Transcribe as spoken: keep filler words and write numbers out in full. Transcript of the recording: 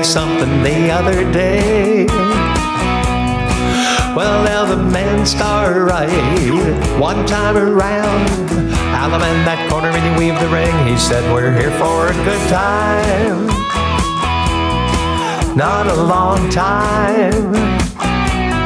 something the other day. Well, now the men start right one time around. Alum in that corner and he weaved the ring. He said, we're here for a good time, not a long time.